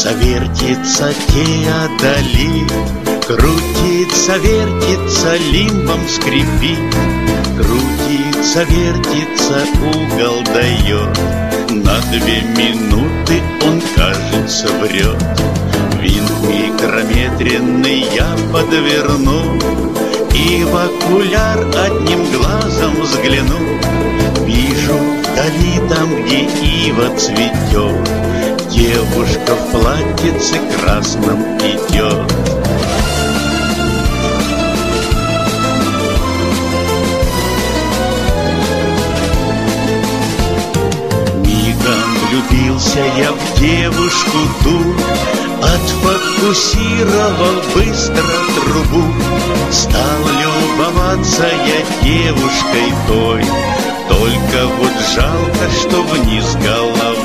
Вертится Теодолит, крутится, вертится, лимбом скрипит. Крутится, вертится, угол дает. На 2 минуты он, кажется, врет. Винт микрометренный я подверну и в окуляр одним глазом взгляну. Вижу вдали, там, где ива цветет, девушка в платьице красном идет. Влюбился я в девушку ту, отфокусировал быстро трубу. Стал любоваться я девушкой той, только вот жалко, что вниз головой.